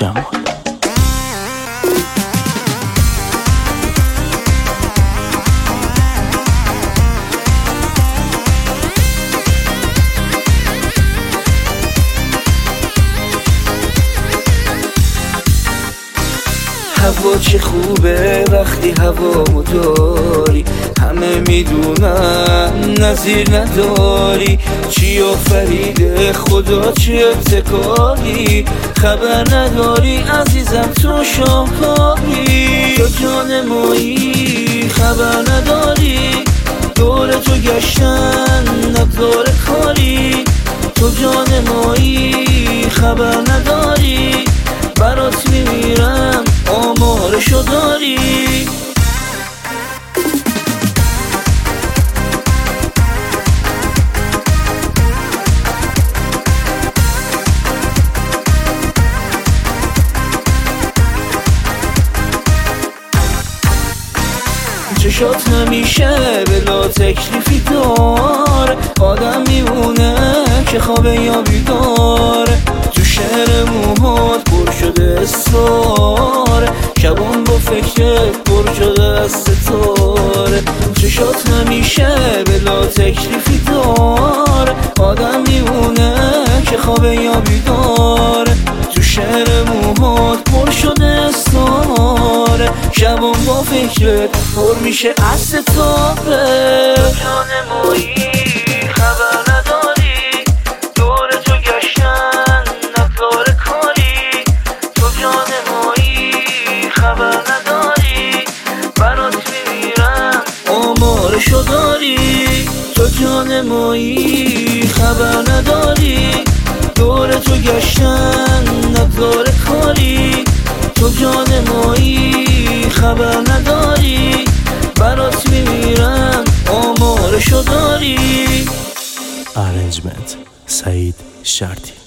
جمال. هوا چه خوبه وقتی هوامو داری، همه میدونن نظیر نداری. چی آفریده خدا چه ابتکاری، خبر نداری عزیزم تو شاهکاری. تو جان مایی خبر نداری، دور تو گشتن نگذار کاری. تو جان مایی خبر نداری، برات میمیرم آمارشو داری. چشات همیشه بلا تکلیفی دار، آدم میمونه که خوابه یا بیدار. تو شعر موهات پر شده اسرار، شبان با فکرت پر شده از ستاره. چشات همیشه بلا تکلیفی دار، آدم میمونه که خوابه یا بیدار. تو شعر موهات پر شده اسرار، شبان با فکرت پر میشه از ستاره. جان مایی خبر نداری، دور تو گشتن نگذار کاری. تو جان مایی خبر نداری، برات میمیرم آمارشو داری. تو جان مایی خبر نداری، دور تو گشتن نگذار کاری. تو جان مایی خبر نداری، برات میمیرم آمارشو داری. ارنجمنت سعید شرطی.